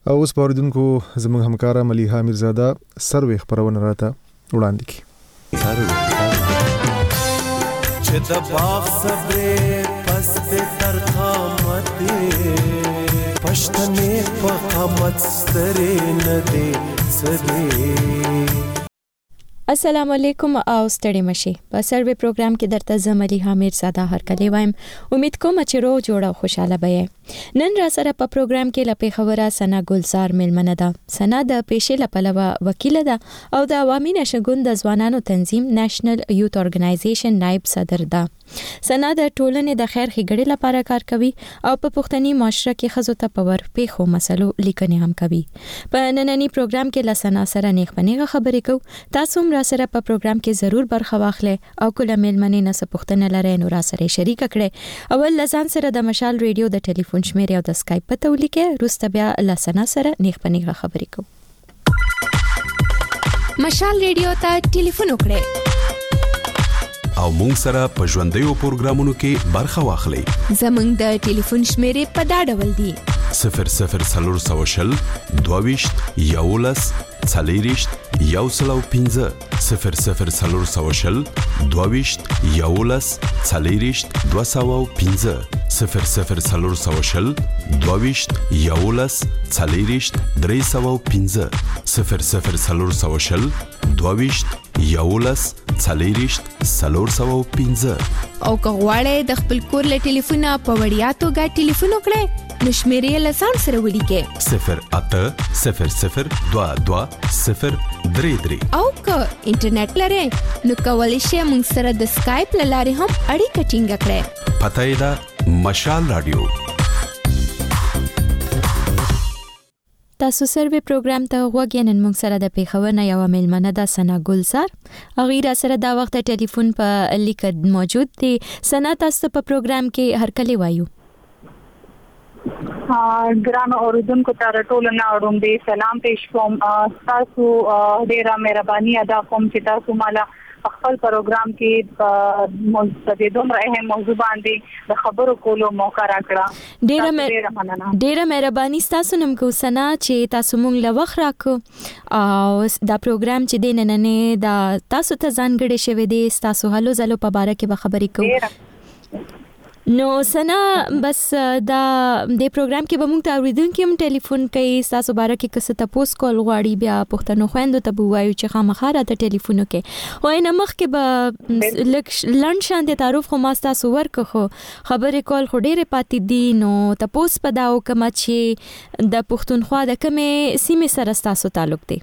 او اوس پوریدونکو زموږ همکارا ملیحه میرزاده سروې خبرونه راته وړاندې کړي. چې د باغ صبر پس د ترخامت پښتنې په قامت سترې نه دي سدي. السلام علیکم او ستړي مشي. په سروې پروګرام کې درته ملیحه میرزاده هرکلی وایم. امید کوم چې روغ جوړ او خوشاله به یې. نن را سره په پروګرام کې لپاره خبره سنا ګلزار ملمنه ده. سنا د پیشې لپاره وکیل ده او د عوامي نشګوند د ځوانانو تنظیم نېشنل یوث اورګنایزیشن نائب صدر ده. سنا د ټولنې د خیر ښېګړې لپاره کار کوي او په پښتني معاشره کې ښځو ته په ورپېښو مسلو لیکنې هم کوي. په نننی پروګرام کې لسنا سره نیغه خبرې کوو. تاسو هم را سره په پروګرام کې ضرور برخه واخلئ او کله ملمنې نه څه پوښتنه لرئ نو را سره شریک کړئ. اول لزان سره د مشال ریډیو د ټلیفون شمیرې او د اسکایپ پته ولیکئ. وروسته بیا لسنا سره نیغه خبرې کوو. مشال ریډیو ته ټلیفون وکړئ او مونږ سره په ژوندیو پروګرامونو کې برخه واخلئ. زمونږ د ټلیفون شمیرې په دا ډول دي: 0040 22 11 40 115 0040 22 11 40 215 0040 22 11 40 315 0040 22 11 40 315. او کغواړی د خپل کور له ټلیفونه په وړیا توګه ټلیفون وکړئ نو شمیرې لسان سره ولیکئ 080022 او که انټرنیټ لرئ نو کولی شئ موږ سره د اسکایپ له لارې هم اړیکه ټینګه کړئ. پته یې ده مشال رادیو. تاسو سروې پروګرام ته غوږینن. موږ سره د پیښور نه یو مېلمنه ده سنا ګلزار. غیره سره دا وخت ټلیفون په لیک موجود دی. سنا تاسو په پروګرام کې هرکلی وایو. ګران اوریدونکو ته ټول نه اړوم دي سلام پېښ کوم. تاسو ډیره مهرباني ادا کوم چې تاسو مالا خپل پروګرام کې د دومره اهم موضوع باندې د خبرو کولو موقع راکړه. ډیره مهرباني تاسو نم کو سنا چې تاسو مونږ له وخت راکو او دا پروګرام چې د نننې دا تاسو ته ځانګړی شوی دی. تاسو هلو زلو په باره کې به خبرې کوو. نو سنا بس دا د پروګرام کې به موږ ته اوریدونکو هم ټلیفون کوي. تاسو باره کې کس ته پوس کول غواړي بیا پښتنو خويندو ته بوایو چې خامخا را ته ټلیفون وکړي. وای نه مخ کې به لند شان د تعارف خو ما تاسو ورکو خبرې کول خو ډېر پاتې دي. نو تاسو په دا وکم چې د پښتونخوا د کومه سیمه سره تاسو تعلق دی؟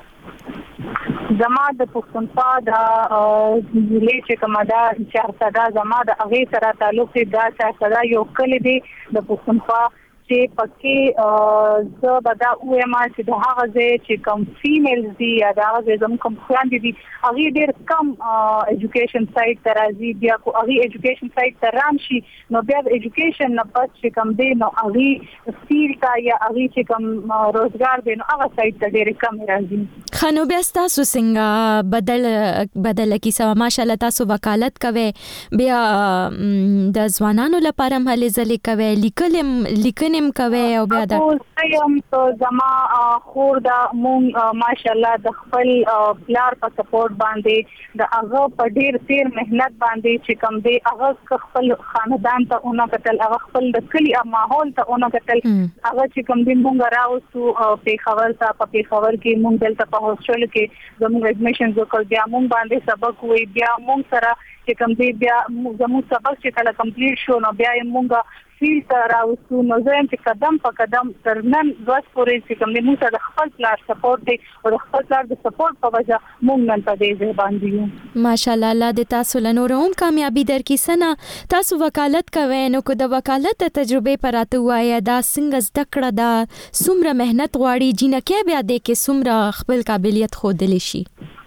زما د پښتونخوا د ضلع چې کومه ده چارسده زما د هغې سره تعلق دی. دا چارسده یو کلی دی د پښتونخوا چې پکې زه به دا وایم چې د هغه ځای چې کوم فیمیلز دي یا د هغه ځای زموږ کوم خویندې دي هغې ډېر کم ایجوکیشن سایډ ته راځي. بیا خو هغې ایجوکیشن سایډ ته رام شي نو بیا د ایجوکیشن نه پس چې کوم دی نو هغې سکیل ته یا هغې چې کوم روزګار دی نو هغه سایډ ته ډېرې کم راځي. ښه نو بیا ستاسو څنګه بدله کیسه ماشاءالله تاسو وکالت کوئ بیا د ځوانانو لپاره هم هلې ځلې کوئ لیکنې کوي او بیا دا زما خور دا مونږ ماشاءالله د خپل پلار په سپورټ باندې د هغه په ډیر مهنت باندې چې کوم دی هغه خپل خاندان ته اونې کتل هغه خپل د کلی ماحول ته اونې کتل هغه چې کوم دی مونږ راوستو په خبر کې مونږ دلته په هوسټل کې زموږ ایڈمیشن وکړ. بیا مونږ باندې سبق وی بیا مونږ سره چې کوم دی بیا زموږ سبق چې کله کمپلیټ شو نو بیا مونږ فیل ته راوستو. نو زه هم چې قدم په قدم تر نن ورځ پورې چې کوم دی مونږ ته د خپل پلار سپورټ دی او د خپل پلار د سپورټ په وجه مونږ نن په دې ځای باندې یو. ماشاءالله الله دې تاسو له نور هم کامیابی درکړي. سنا تاسو وکالت کوئ نو کو د وکالت تجربه پراته وایي دا څنګه زده کړه دا څومره مهنت غواړي جنکه بیا دې کې څومره خپل قابلیت ښودلی شي؟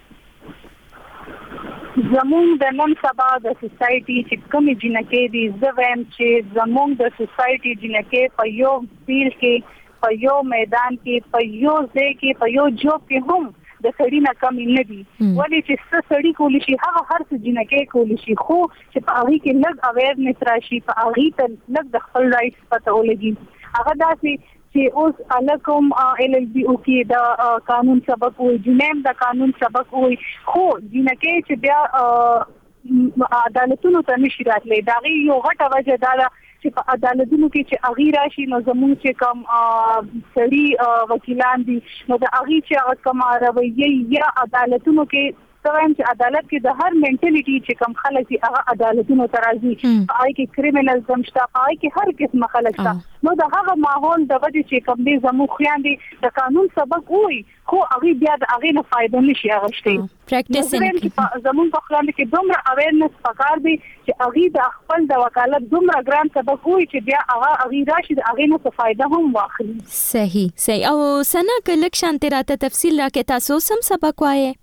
زمونږ د نن سبا د سوسایټي چې کومې جنکې دي زه وایم چې زمونږ د سوسایټي جنکې په یو فیلډ کې په یو میدان کې په یو ځای کې په یو جوب کې هم د سړی نه کم نه دي. ولې چې څه سړی کولی شي هغه هر څه جنکې کولی شي خو چې په هغه کې لږ اویرنس راشي په هغه ته لږ د خپل رائټس پته ولګي هغه داسې چې اوس الکم LLB او کې د قانون سبق وي جنیم د قانون سبق وي خو جنکه چې بیا عدالتونو ته نشي راتلی دا یو غټه وجه دا چې په عدالتونو کې چې اغي راشي نو زموږ چې کوم سړي وکیلان دي نو د اغي چې کوم رویه یا عدالتونو کې سوام چې عدالت کې د هر منټالیټي چې کوم خلک دي هغه عدالتونو ته راځي آی کې کریمینل زمشتا آی کې هر قسم خلک شته نو د هغه ماحول د وجه چې کوم دي زموږ خويان دي د قانون سبق وي خو هغه بیا د هغه نه فائدہ نشي اغشتي پریکټیس زموږ په خلانو کې دومره اویرنس پکار دی چې هغه د خپل د وکالت دومره ګران سبق وي چې بیا هغه راشي د هغه نه فائدہ هم واخلي صحیح او سنا کلکشن تراته تفصیل راکې تاسو سم سبق وایي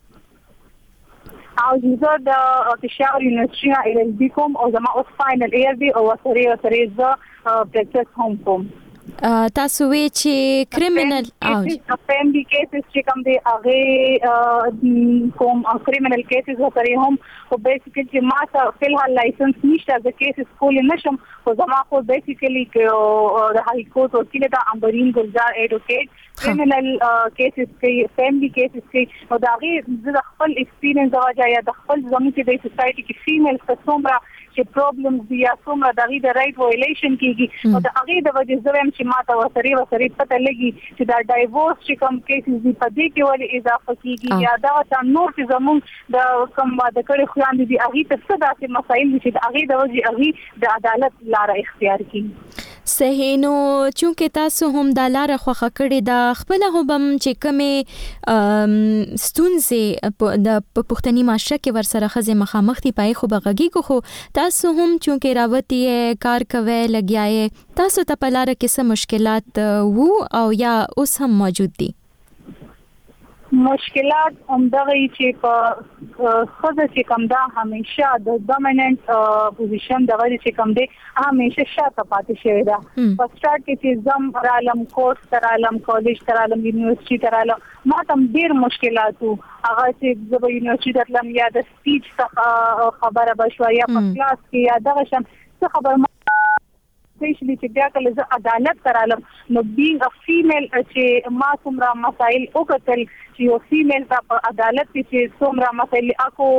او زه د پېښور یونیورسيټي LLB کوم او زما اوس فائنل ایئر دی او سره زه پریکټیس هم کوم تاسو وی چې کریمینل او فیملی کیسز چې کوم دی هغه کوم کریمینل کیسز سره هم او بیسیکلی چې ما ته فلحال لایسنس نشته د کیسز کول نشم خو زما خو بیسیکلی د های کورټ وکیل د امبرین ګلزار ایډوکیټ کریمینل کیسز کې فیملی کیسز کې او دا غي د خپل ایکسپیرینس راځي یا د خپل زموږ د سوسايټي کې فیمیل څومره چې پرابلمز دي یا څومره د رائټ وایلیشن کیږي او د هغه د وجه زویم چې ما ته وسري پته لګي چې دا ډایورس چې کوم کیسز دي په دې کې ولې اضافه کیږي یا دا نور چې زموږ د کوم د کړي خوان دي هغه ته څه داسې مسایل دي چې هغه د وجه هغه د عدالت لار اختیار کړي صحیح نو چونکه تاسو هم د لار خوخه کړی د خپل هم چې کومه ستونزې د پښتني معاشره کې ورسره خزه مخامخ دي پای خو بغږی خو تاسو هم چونکه راوتی کار کوي لګیاي تاسو ته په لار کې څه مشکلات وو او یا اوس هم موجود دي مشکلات همدغه چې په خزه چې کوم دا همیشه د ډومیننت پوزیشن د غوړي چې کوم دی همیشه شاته پاتې شوی دا په سٹارټ کې چې زم رالم کورس ترالم کالج ترالم یونیورسيټي ترالم ما تم ډیر مشکلات وو هغه چې د یونیورسيټي ترلم یا د سپیچ څخه خبره بشو یا په کلاس کې یا دغه شم څه خبر سپیشلی چې بیا کله زه عدالت ترالم نو بینګ ا فیمیل چې ما څومره مسائل وکړل چې یو فیمیل په عدالت کې چې څومره مسائل اكو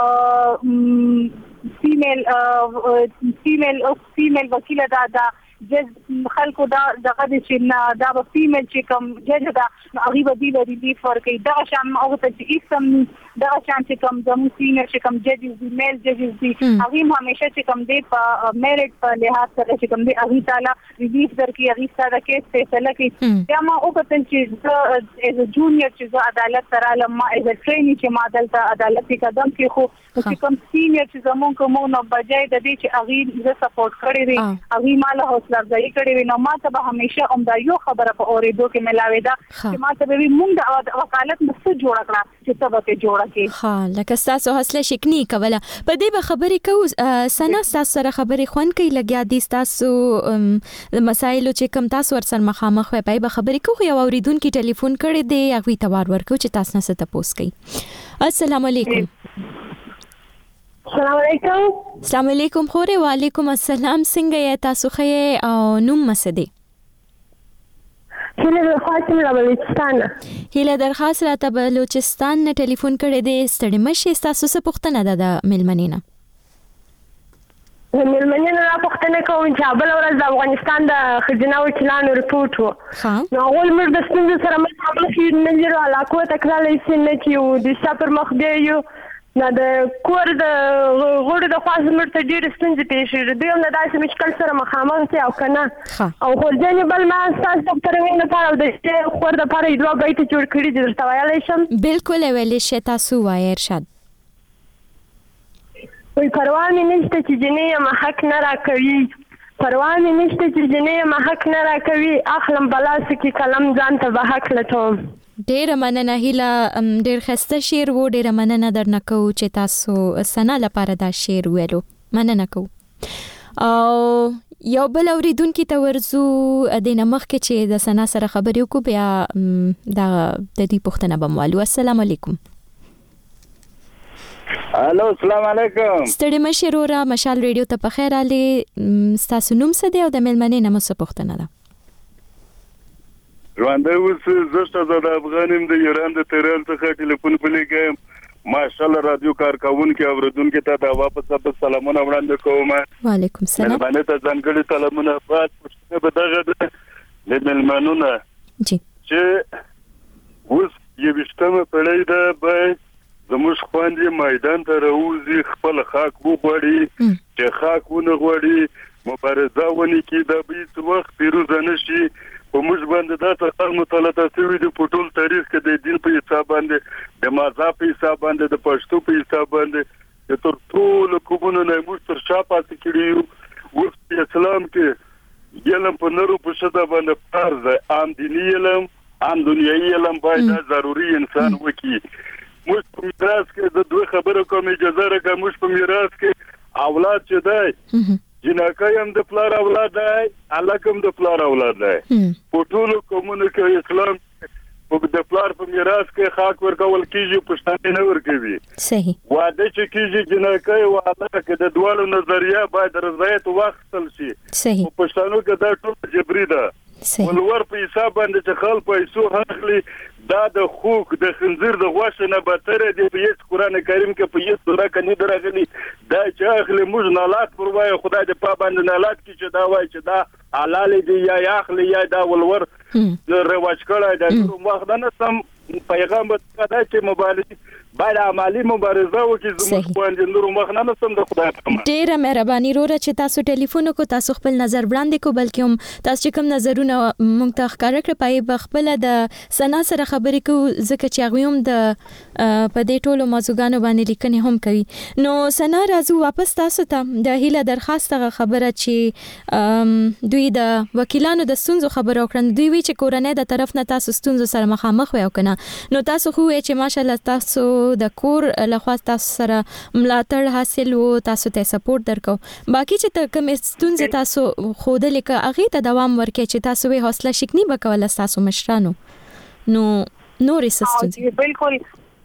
فیمیل وکیل دا جج خلکو دا دغه چې دا به فیمیل چې کوم جج دا هغه به دی ریلیف ورکړي دا شان ما او ته چې اسم دا شان چې کوم زمو سینر چې کوم ججز دی میل ججز دی هغه همیشه چې کوم دی په میرټ په لحاظ سره چې کوم دی هغه تعالی ریلیف درکې هغه سره کې فیصله کوي بیا ما او ته چې از جونیور چې عدالت ترالم ما از ټرینینګ چې ما دلته عدالت کې قدم کې خو چې کوم سینر چې زمون کوم نو بجای د دې چې هغه زه سپورټ کړی دی هغه مال لږی کړي وي نو ما ته همیشه هم دا یو خبره په اوریدو کې ملاوي دا چې ما ته به مونږ د وکالت مست جوړ کړه چې څه به جوړ کړي ها لکه تاسو حوصله شکنی کوله په دې به خبرې کو سنا تاسو سره خبرې خون کوي لګیا دي تاسو مسایلو چې کم تاسو ورسره مخامخ وي به خبرې کو یو اوریدونکو ټلیفون کړي دی هغه ته وار ورکو چې تاسو نه ست پوس کوي السلام علیکم السلام علیکم خوره وعلیکم السلام څنګه یې تاسو خې او نوم مسدي هله درخواست را ته بلوچستان نه ټلیفون کړی دی ستړي مشه تاسو څه پوښتنه ده د ملمنینا ملمنینا را پوښتنه کوم چې بل ورځ د افغانستان د خزینه وکیلانو رپورت وو نو اول موږ د ستونزې سره مخامخ یو نه لرو علاقه تکراري سن چې د سفر مخ دی یو نه د کور د غوړو د خاص مرته ډیر ستونزې پیښې دي نو داسې مشکل سره مخامخ دي او کنه او خورځنی بل ما تاسو ډاکټر وینې لپاره د خور د لپاره یو بیت جوړ کړی دي درته ویلای شم بالکل ویلې شي تاسو وایي ارشاد وي پروا مې نشته چې جنې ما حق نه راکوي پروا مې نشته چې جنې ما حق نه راکوي اخلم بلاس کې کلم ځان ته به حق لټوم ډیر مننه هیله ډیر خسته شعر وو ډیر مننه درنکو چې تاسو سنا لپاره دا شعر ویلو مننه کو او یو بل اوریدونکو ته ورزو د نمخ کې چې د سنا سره خبرې وکړو بیا د دې پوښتنه بموالو السلام علیکم الو السلام علیکم ستړي مشه رورا مشال ریډیو ته په خیر علي تاسو نوم څه دی او د ملمنې نوم څه پوښتنه ده ژوندی اوس زه شهزاده افغان یم د ایران د تهران څخه ټلیفون پلیږم. ماشاءالله رادیو کارکونکو اوریدونکو ته د واپس سلامونه وړاندې کوم. وعلیکم السلام. باندې ته ځانګړي سلامونه بعد پښتنه به دغه د ملمنونه جی چې اوس یوشتمه پړۍ ده به زموږ خوندې میدان ته راوځي خپل خاک وغواړي چې خاک ونه غواړي مبارزه ونی کې د بیت وخت پیروزه نشي په موږ باندې دا څه مطالعه شوی د پټول تاریخ کې د دین په حساب باندې د مذهب په حساب باندې د پښتو په حساب باندې د تر ټولو کومونو نه موږ تر شا پاتې کړیو. اوس اسلام کې علم په نورو په شته باندې فرض دی. عام دیني علم عام دنیوي علم باید ضروري انسان وکړي. موږ په میراث کې د دوه خبرو کوم اجازه راکړه. موږ په میراث کې اولاد چې دی جنکه هم د پلار اولاد دی الک هم د پلار اولاد دی. په ټولو قومونو کې اسلام د پلار په میراث کې خاک ورکول کیږي پښتانه نه ورکوي. صحیح. واده چې کیږي جنکه او الک کې د دوالو نظریه باید رضایت واخیستل شي. صحیح. په پښتنو کې دا ټول جبري ده. ولور په حساب باندې چې خل پیسو اخلي دا د خوک د خنزیر د غوښه نه بهتره دی. په هیڅ قران کریم کې په هیڅ سوره کې نه درغلي دا چې اخلي موږ نه لات پر وای خدای دې په باندې نه لات کې چې دا وای چې دا حلال دی یا اخلي یا دا ولور رواج کړای دا نو مخدنه سم پیغمبر کدا چې مبارزه باید عملی مبارزه وکړي زموږ باندې نور مخنه سم د خدای په امان. ډیره مهرباني وروره چې تاسو ټلیفون کو تاسو خپل نظر وړاندې کو بلکې هم تاسو کوم نظرونه مونږ ته ښکارا کړ پای بخپل د سنا سره خبرې کو ځکه چې هغه هم د په دې ټولو موضوعګانو باندې لیکنې هم کوي. نو سنا راځو واپس تاسو ته د هیله درخواست خبره چې دوی د وکیلانو د ستونزو خبرو کړن. دوی وی چې کورنۍ د طرف نه تاسو ستونزو سره مخامخ وي او کنه نو تاسو خو چې ماشالله تاسو د کور لخوا تاسو سره ملاتړ حاصل وو تاسو ته سپورټ درکو. باقي چې کوم ستونزې تاسو خوده لیکه هغه ته دوام ورکړي چې تاسو به حوصله شکنی وکول تاسو مشرانو نو نورې ستونزې. بالکل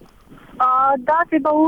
دا څه به و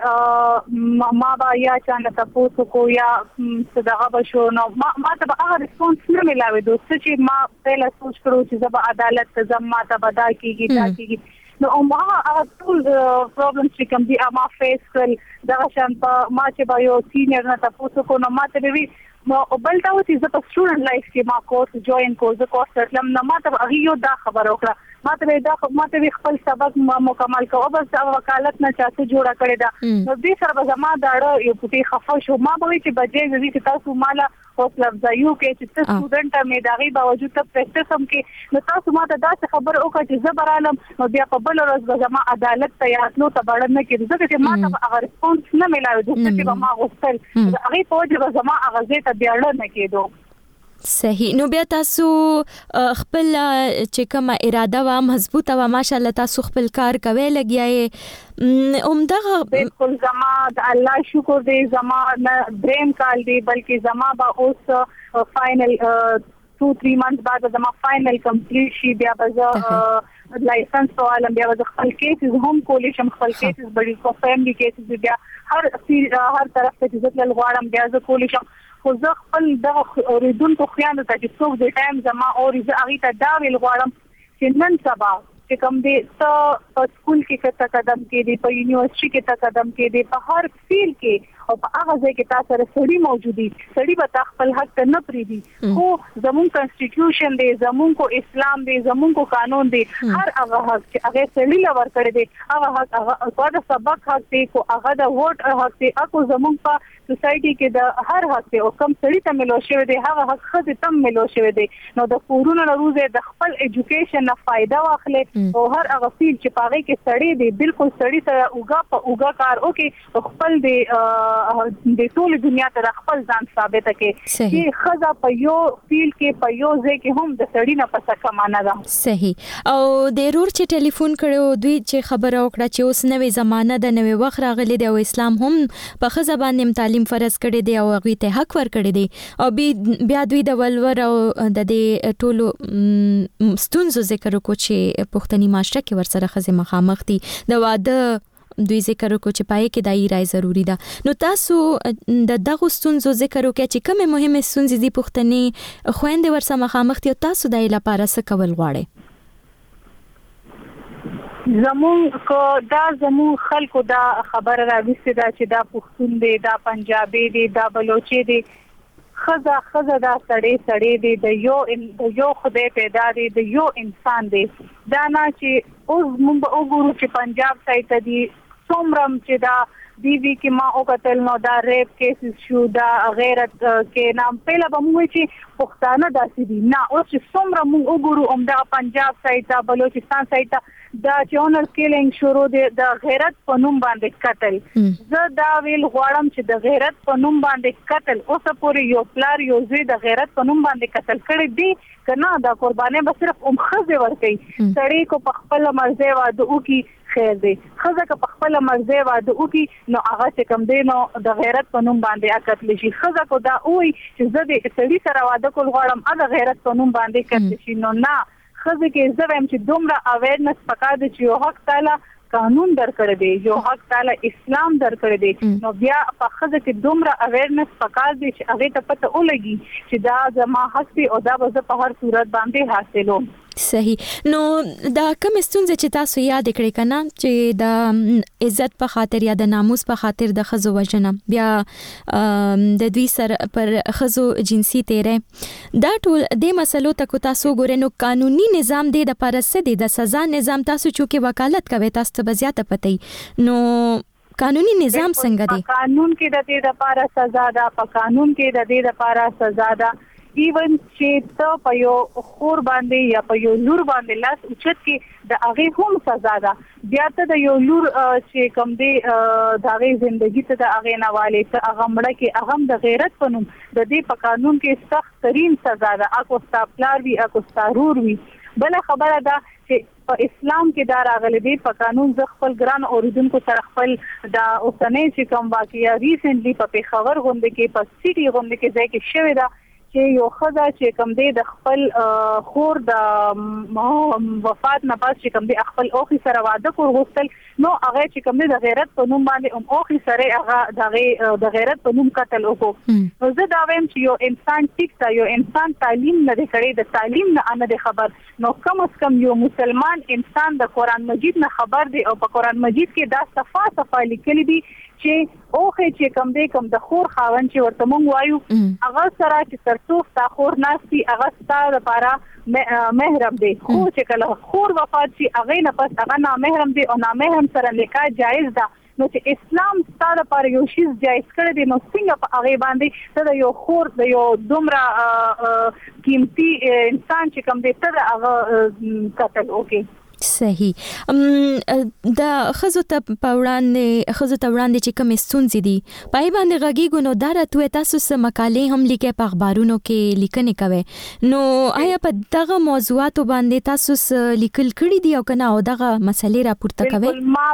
چې ما با یا چانه تاسو کو یا صدقه بشو نو ما ته به هغه ریسپانس نه ملاوي. دوست چې ما پهلا سوچ کړو چې زب عدالت ته زما ته بدا کیږي تا کیږي نو هغه ټول پرابلم چې کوم دي ما فیس کړل دا شان په ما چې به یو سینیئر نه تاسو کو نو ما ته وی نو بل دا و چې زه په سټوډنټ لایف کې ما کورس جوائن کو زه کورس کړم نو ما ته هغه یو دا خبر وکړه ما ته خپل سبق مکمل کوو بس وکالت نه چاته جوړه کړی دا نو دې سره به زما دا یو پټي خفه شو. ما به چې بجې زی چې تاسو مالا حوصله افزایو کې چې تاسو سټوډنټ مې داغي باوجود ته پریکټس هم کې نو تاسو ما ته دا خبر وکړه چې زه برالم نو بیا په بل ورځ به زما عدالت ته یاتلو ته باندې نه کېږي ځکه چې ما ته هغه ریسپانس نه ملایو چې به ما غوښتل هغه په وجه به زما هغه ځای ته بیا نه کېدو. صحیح. نو بیا تاسو خپل چې کومه اراده و مضبوطه و ماشاءالله تاسو خپل کار کوي لګیاي عمدغه بالکل زما د الله شکر دی زما نه دریم کال دی بلکې زما با اوس فائنل 2-3 months بعد زما فائنل کمپلیټ شي بیا به لایسنس په عالم بیا به خپل کیسز هم کولی شم خپل کیسز بڑی کو فیملی کیسز بیا هر طرف ته عزت لغواړم بیا زه کولی شم خو زه خپل د اوریدونکو خیانت ته چې څوک د ټایم زما او زه هغه ته دا ویل غواړم چې نن سبا چې کوم دي په سکول کې څه قدم کې دي په یونیورسيټي کې څه قدم کې دي په هر فیلډ کې او په هغه ځای کې تاسو سره سړي موجودي سړي به خپل حق ته نه پریدي خو زموږ کانسټیټیوشن دی زموږ اسلام دی زموږ قانون دی هر هغه حق چې هغه سړي لور کړی دی هغه حق هغه د سبق حق دی کو هغه د ووټ حق دی اكو زموږ په سوسايټي کې د هر حق دی او کم سړي ته ملو شوی دی هغه حق خدای تم ملو شوی دی نو د کورونو روزه د خپل ایجوکیشن نه فائدہ واخلي او هر هغه فیل چې پاره کې سړي دی بالکل سړي سره اوګه کار وکي خپل دی د ټول دنیا ته خپل ځان ثابت کړي چې خزا په یو فیل کې په یو ځای کې هم د سړی نه پس کمانه ده. صحیح. او د رور چې ټلیفون کړو دوی چې خبره وکړه چې اوس نوې زمانہ د نوې وخت راغلي دی او اسلام هم په خزا باندې تعلیم فرض کړی دی او هغه ته حق ور کړی دی او بیا دوی د ولور او د دې ټولو ستونزو ذکر وکړو چې پښتني معاشره کې ورسره خزه مخامخ دي د واده دوی ذکر وکړو چې پای کې دای رای ضروری ده. نو تاسو د دغه ستونزو ذکر وکړئ چې کومه مهمه ستونزې دي پښتني خويندې ورسره مخامخ دي او تاسو دای لپاره څه کول غواړئ؟ زمون کو دا زمون خلکو دا خبر راوستي دا چې دا پښتون دی دا پنجابي دی دا بلوچي دی خزه دا سړی دی د یو خدای پیدا دی د یو انسان دی دا نه چې اوس موږ وګورو چې پنجاب سایت دی څومره چې دا دیوی کې ما او قتل نو دا ریپ کیسز شو دا غیرت کې نام پهلا به موږ چې پښتانه داسې دي نه اوس چې څومره موږ وګورو دا پنجاب سایت دا بلوچستان سایت دا چونر کیلینګ شروع دی د غیرت په نوم باندې قتل زه دا ویل غواړم چې د غیرت په نوم باندې قتل اوس پورې یو پلار یو زوی د غیرت په نوم باندې قتل کړي دي کنه دا قرباني به صرف خزه ورکي سړی کو په خپل مرزه واده وکي خیر دی خزه که په خپل مرزه واده وکي نو هغه چې کم دی نو د غیرت په نوم باندې قتل شي خزه کو دا وای چې زه د سړي سره واده کول غواړم هغه غیرت په نوم باندې قتل شي نو نه خزه کې زه هم چې دومره اویرنس پکا دي چې حق تعالی قانون درکړی دی یو حق تعالی اسلام درکړی دی نو بیا په خزه کې دومره اویرنس پکا دي چې هغه ته پته ولګي چې دا زما حق دی او دا به په هر صورت باندې حاصلو صحیح نو دا کوم ستونزې چې تاسو یاد کړئ کنه چې د عزت په خاطر یا د ناموس په خاطر د خزو وژنه بیا د دوی سر پر خزو جنسي تیرې دا ټول د مسلو ته تاسو ګورئ نو قانوني نظام دی د پرسه دی د سزا نظام تاسو چې وکالت کوي تاسو ته زیاته پته نو قانوني نظام څنګه دی قانون کې د دې لپاره سزا ده په قانون کې د دې لپاره سزا ده ایون چې ته په یو خور باندې یا په یو لور باندې لاس اوچت کې د هغه هم سزا ده بیا ته د یو لور چې کوم دی د هغه ژوندۍ ته د هغه نواله ته هغه مړه کې هغه د غیرت په نوم د دې په قانون کې سخت ترين سزا ده اکو ستاپلار وی اکو ستارور وی بل خبره ده چې په اسلام کې دا راغلي دی په قانون ز خپل ګران اوریدونکو سره خپل دا اوسنۍ چې کوم واقعیا ریسنټلی په پیښور غونډه کې په سیټي غونډه کې ځای کې شوې ده چې یو خزه چې کوم دی د خپل خور د وفات نه پس چې کوم دی خپل اوخي سره واده کول غوښتل نو هغه چې کوم دی د غیرت په نوم باندې اوخي سره هغه د غیرت په نوم قتل وکړو نو زه دا وایم چې یو انسان ټیک تا یو انسان تعلیم نه کړي د تعلیم نه نه خبر نو کم از کم یو مسلمان انسان د قران مجید نه خبر دی او په قران مجید کې دا صفه لیکلي دي چې اوخه چې کم دی کم د خور خاون چې ورته مونږ وایو هغه سره چې ترڅو تا خور ناسي هغه ستاره لپاره محرم دی خو چې کله خور وفات شي هغه نه پس هغه نه محرم دی او نه محرم سره نکاح جایز ده نو چې اسلام ستاره لپاره یو شی جایز کړی دی نو څنګه په هغه باندې ته یو خور د یو دومره قیمتي انسان چې کم دی ته هغه قتل وکي صحیح د خزو ته وړاندې چې کوم ستونزې دي پای باندې غږیږو نو دا راته تاسو سم مقالې هم لیکي په اخبارونو کې لیکنې کوي نو آیا په دغه موضوعاتو باندې تاسو لیکل کړي دي او کنه او دغه مسلې راپورته کوي ما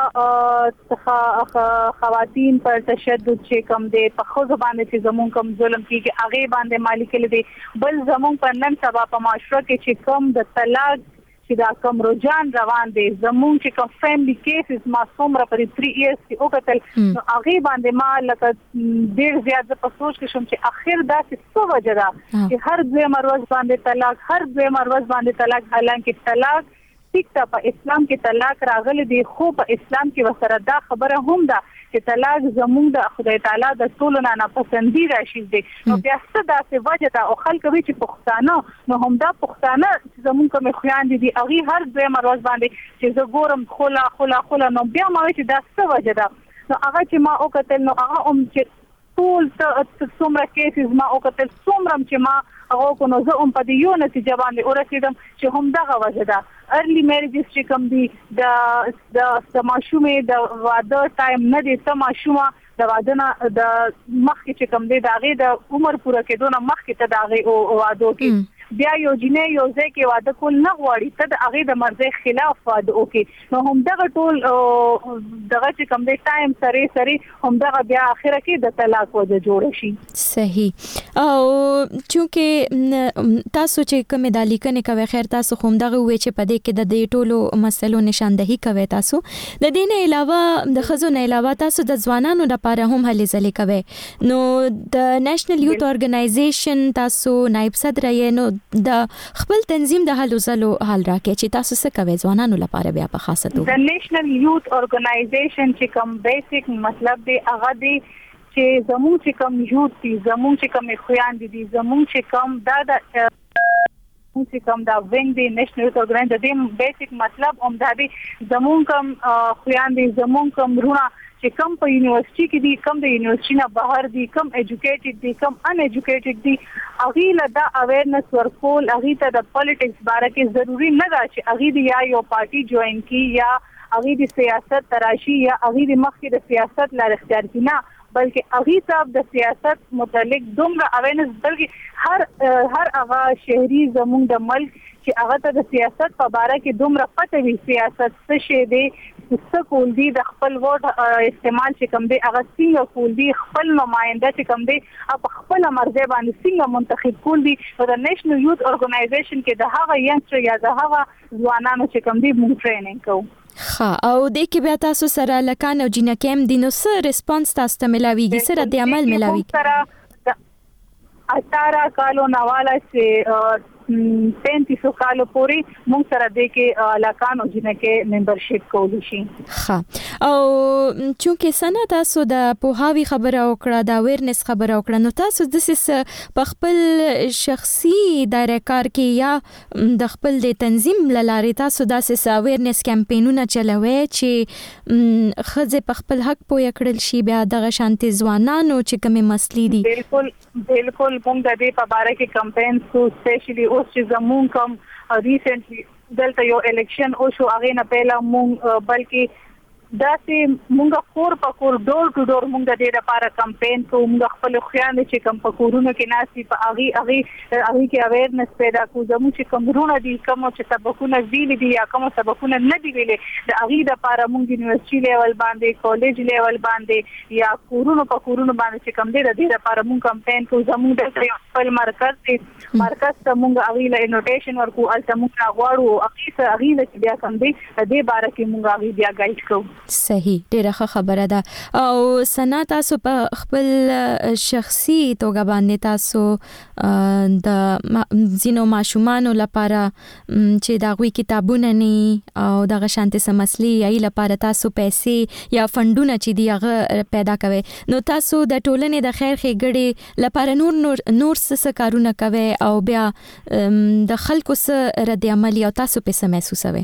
په خواتین پر تشدد چې کوم دي په خزو باندې چې زمون کوم ظلم کیږي هغه باندې مالک دي بل زمون په نن سبا په معاشره کې چې کوم د طلاق چې دا کوم رجحان روان دي زمون چې کوم فیملی کیسز ما څومره پرې 3 ایئرز کې وکتل نو هغه باندې ما لکه ډیر زیات په سوچ کې شوم چې اخر دا څه وجه ده چې هر دوه مروز باندې طلاق هر دوه مروز باندې طلاق حالانکه طلاق ټیک ته په اسلام کې طلاق راغلي دی خو په اسلام کې وسره دا خبره هم ده چې طلاق زموږ د خدای تعالی د ټولو نه ناپسندیده شی دی نو بیا څه داسې وجه ده او خلک وی چې پښتانه نو هم دا پښتانه زموږ کوم خويندې دي هغه هر دوه مروز باندې چې زه ګورم خلا نو بیا ما چې دا څه وجه ده نو هغه چې ما وکتل نو هغه چې ټول څومره کیسز ما وکتل څومره چې ما هغه کو نو زه په دې یو نتیجه باندې ورسېدم چې هم دغه وجه ده ارلی میریجز چې کوم دي د ماشومې د واده ټایم نه دي ته ماشومه د واده نه د مخکې چې کوم دي د هغه د عمر پوره کېدو نه مخکې ته د هغه واده کې بیا یو جنې یو ځای کې واده کول نه غواړي ته د هغه د مرزي خلاف واده وکړي نو هم دغه ټول دغه چې کوم دی ټایم سره هم دغه بیا اخره کې د طلاق وجه جوړ شي صحیح او چونکه تاسو چې کوم د لیکنې کوي خیر تاسو هم دغه وې چې په دې کې د دې ټولو مسلو نشاندهي کوي تاسو د دې نه علاوه د خزو نه علاوه تاسو د ځوانانو لپاره هم هلې ځلې کوي نو د نېشنل یوث اورګنایزیشن تاسو نائب صدر یې نو د خپل تنظیم د هلو ځلو حال راکې چې تاسو څه کوي ځوانانو لپاره بیا په خاصه توګه؟ د نېشنل یوث ارګنایزیشن چې کوم بیسیک مطلب دی هغه دی چې زموږ چې کوم یوث دي زموږ چې کوم خويندې دي زموږ چې کوم دا وینګ دی نېشنل یوث ارګنایزیشن د بیسیک مطلب هم دا دی زموږ کوم خويندې زموږ کوم رونه چې کم په یونیورسيټي کې دي کم د یونیورسيټي نه بهر دي کم ایجوکیټډ دي کم ان ایجوکیټډ دي اغه لدا اویرنس ورکول اغه ته د پالیټکس باره کې ضروری نه ده چې اغه دی یا یو پارټي جوائن کی یا اغه د سیاست تراشی یا اغه د مخکې د سیاست لار اختیار کی نه بلکې اغه صاحب د سیاست متعلق دومره اویرنس بلکې هر هغه شهري زموږ د ملک چې هغه ته د سیاست په اړه کې دومره پته وي سیاست څه شی دی څه کول دي د خپل ووټ استعمال چې کوم دی هغه څنګه کول دي خپل نماینده چې کوم دی په خپل مرزه باندې څنګه منتخب کول دي د نېشنل یوث ارګنایزیشن کې د هغه ینګسټر یا د هغه ځوانانو چې کوم دی موږ ټریننګ کوو. او د کې بیا تاسو سره لکان او جنکم دینو سره ریسپانس تاسو ته ملاويږي سره د عمل ملاويږي سره 18 کالو نواله چې 35 کالو پورې موږ سره د کې لکان او جنکه ممبرشپ کولی شي. ښه او چونکه سنه تاسو د پوهاوی خبره وکړه د اویرنس خبره وکړه نو تاسو د سیس په خپل شخصي دایره کار کې یا د خپل د تنظیم لاره تاسو د سیس اویرنس کمپاینونه چلوي چې خزه په خپل حق پوي کړل شي بیا د شانتي ځوانانو چې کومه مسلې دي. بالکل موږ د دې په اړه کې کمپاین کو سپیشلی اوس چې زمون کوم ریسنټلی دلته یو الیکشن او شو هغه نه پهلا مونږ بلکې داسې مونږ کور په کور ډور ټو ډور مونږ د دې لپاره کمپاین کوو مونږ خپل خوياندې چې کوم په کورونو کې ناسي په هغه کې اویرنس پیدا کوو زموږ چې کوم رونه دي کوم چې سبقونه ویل دي یا کوم سبقونه نه دی ویلې د هغه لپاره مونږ یونیورسيټي لیول باندې کالج لیول باندې یا کورونو په کورونو باندې چې کوم دی د دې لپاره مونږ کمپاین کوو زموږ د خپل مرکز ته مونږ هغه له انوټیشن ورکو الته مونږ غواړو هغه چې بیا کوم دی د دې باره کې مونږ هغه بیا گایډ کوو. صحیح ډیره ښه خبره ده او سنا تاسو په خپل شخصي توګه باندې تاسو د زینو ماشومان لپاره چې دا غوي کتابونه نه او د غشانته سمسلې ای لپاره تاسو پیسې یا فندونه چې دی هغه پیدا کوي نو تاسو د ټولنې د خیر ښېګړې لپاره نور څه کارونه کوي او بیا د خلکو سره رد عمل او تاسو په څه محسوسوي؟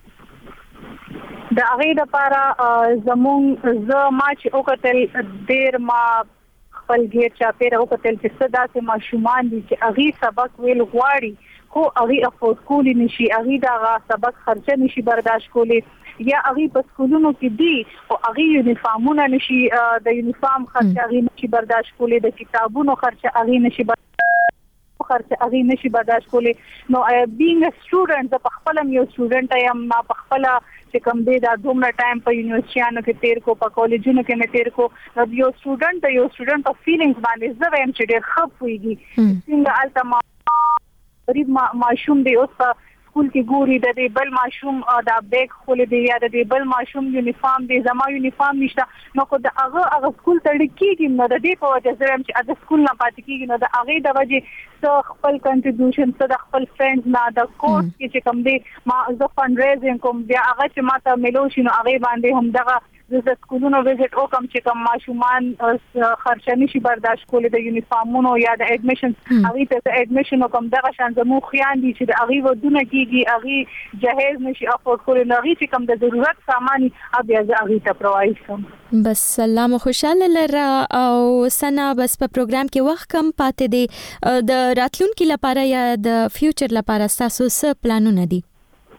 د هغه لپاره زمون ما چې وکتل ډیر ما خپل غیر چا پیره وکتل چې صدا سه ماشومان دي چې هغه سبق ویل غواړي خو هغه افورد کولی نشي هغه دا سبق خرچه نشي برداشت کولی یا هغه په سکولونو کې دي او هغه یونیفارمونه نشي د یونیفارم خرچه هغه نشي برداشت کولی د کتابونو خرچه هغه نشي هغه نشي برداشت کولی نو بینګ ا سټوډنټ د خپل یو سټوډنټ یم ما په خپل چې کوم دی دا دومره ټایم په یونیورسيټیانو کې تیر کو په کالجونو کې مې تیر کو یو سټوډنټ په فیلینګز باندې زه وایم چې ډېر خپويږي څنګه الته غریب ماشوم دی اوس په سکول کې ګوري د دې بل ماشوم دا بیگ خول دی یا د دې بل ماشوم یونیفارم دی زما یونیفارم نشته نو کو د هغه سکول ته کېږي نو د دې په وجه زه هم چې د سکول نه پاتې کېږي نو د هغه د وجه څو خپل کنټریبیوشن څو د خپل فرندز نه د کورس کې چې کوم دی ما زه فند ریزینګ کوم بیا هغه چې ماته ملوشي نو هغه باندې هم دغه د سکولونو ویزټ او کوم چې کوم ماشومان خرچه نشي برداشت کولی د یونیفارمونو یا د اډمیشن هغه ته اډمیشن کوم دغه شان زمو خیان دي چې هغه ودونه کیږي هغه جهیز نشي افورد کولی نو هغه چې کوم د ضرورت سامان بیا هغه ته پرووایډ کوم. بس سلام خوشاله لره او سنا بس په پروګرام کې وخت کم پاتې دی د راتلونکو لپاره یا د فیوچر لپاره تاسو څه پلانونه دي؟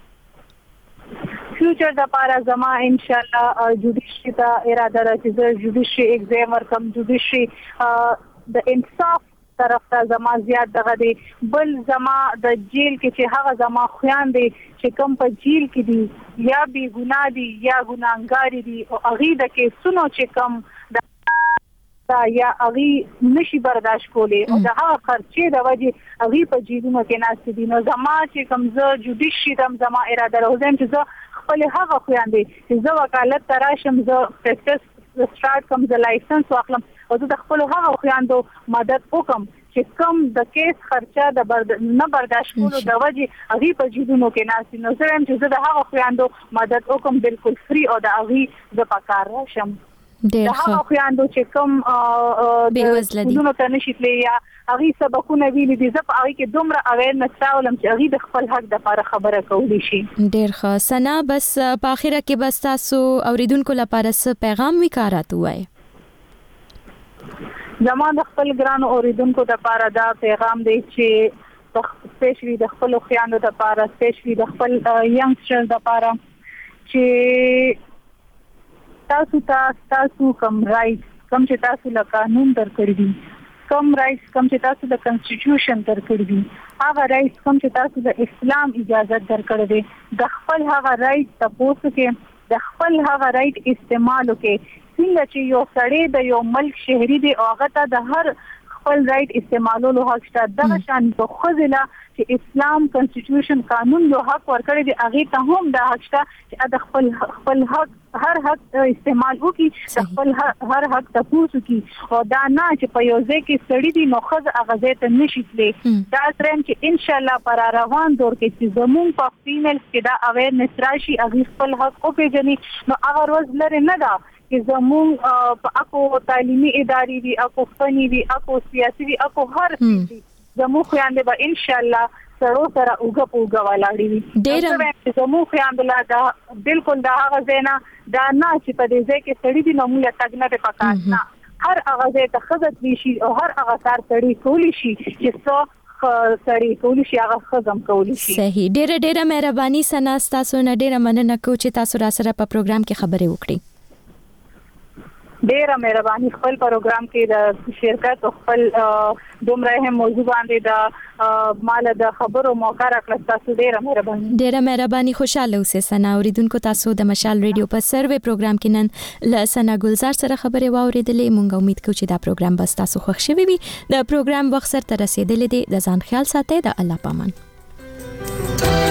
فیوچر د لپاره زما ان شاء الله جوډیشي ته اراده را چې زه جوډیشي ایگزام ورکم جوډیشي د انصاف طرف ته زما زیات دغه دی بل زما د جیل کې چې هغه زما خويان دي چې کوم په جیل کې دي یا بی ګناه دي یا ګناګار دي او هغه د کې سونو چې کوم یا هغه نشي برداشت کولی او د هغه خرچې د وجه هغه په جیبونو کې ناست دي نو زما چې کوم زه جوډیشي دم زما اراده راوځم چې زه خپل هغه خويندې چې زه وکالت تراشم زه پریکټس سٹارټ کوم زه لایسنس واخلم او زه د خپل هغه خويندو مدد وکم چې کم د کیس خرچه د نه برداشت کولو د وجې هغه په جیبونو کې ناسي نو زه هم چې زه د هغه خويندو مدد وکم بالکل فری او د هغه د پکار راشم ډېر ښه هغه خويندو چې کم بېوزله دي نو ته نشي تللی یا هغه سبقونه ویلي دي زه په هغه کې دومره اویرنس راولم چې هغه د خپل حق د لپاره خبره کولی شي. ډېر ښه سنا بس په اخره کې بس تاسو اوریدونکو لپاره څه پیغام وکړات وای؟ زموږ د خپل ګران اوریدونکو لپاره دا پیغام دی چې سپیشلی د خپل خويندو لپاره سپیشلی د خپل ینګسټرز لپاره چې تاسو کوم رائټ کوم چې تاسو له قانون درکړي دي کوم رائټ کوم چې تاسو د کنسټیټیوشن درکړي دي هغه رائټ کوم چې تاسو د اسلام اجازه درکړي دي د خپل هغه رائټ تاسو کې د خپل هغه رائټ استعمال وکړي څنګه چې یو سړی د یو ملک شهري دی او هغه ته د هر خپل رائټ استعمالولو حق شته د شان په خزله چې اسلام کنسټیټیوشن قانون له حق ورکړي دی هغه ته هم د حق شته چې د خپل حق هر حق استعمال وکړي خپل هر حق تاسو کی او دا نه چې په یو ځای کې سړی دی نو خز هغه ځای ته نشي تللی دا ترم چې ان شاء الله پر روان دور کې چې زمون په فیمیل کې دا اویرنس راشي هغه خپل حق او پیژني نو هغه روز لري نه دا چې زمون په اکو تعلیمي ادارې وي اکو فني وي اکو سیاسي وي اکو هر څه زمو خويندې به ان شاء الله سره اوګه ولاړی وي ډېر زمو خويندې دا بالکل دا هغه زینا دا نه چې په دې ځای کې سړی دی نو موږ تاګ نه پکاس نه هر هغه ځای ته خزت شي او هر هغه کار سړی کولی شي چې څو سړی کولی شي هغه خزم کولی شي. صحیح ډېر مهرباني سنا تاسو نه ډېر مننه کوم چې تاسو را سره په پروګرام کې خبرې وکړي. ډیره مهرباني خپل پروګرام کې د شرکت خپل دومره هم موضوع باندې د مال د خبرو موقع راکړه تاسو ډیره مهرباني خوشاله اوسئ سنا اوریدونکو تاسو د مشال ریډیو په سروې پروګرام کې نن له سنا ګلزار سره خبرې واوریدلې مونږ امید کوو چې دا پروګرام به تاسو خوښ شوي وي د پروګرام وخت سره رسیدلې دي د ځان خیال ساتئ د الله پامان.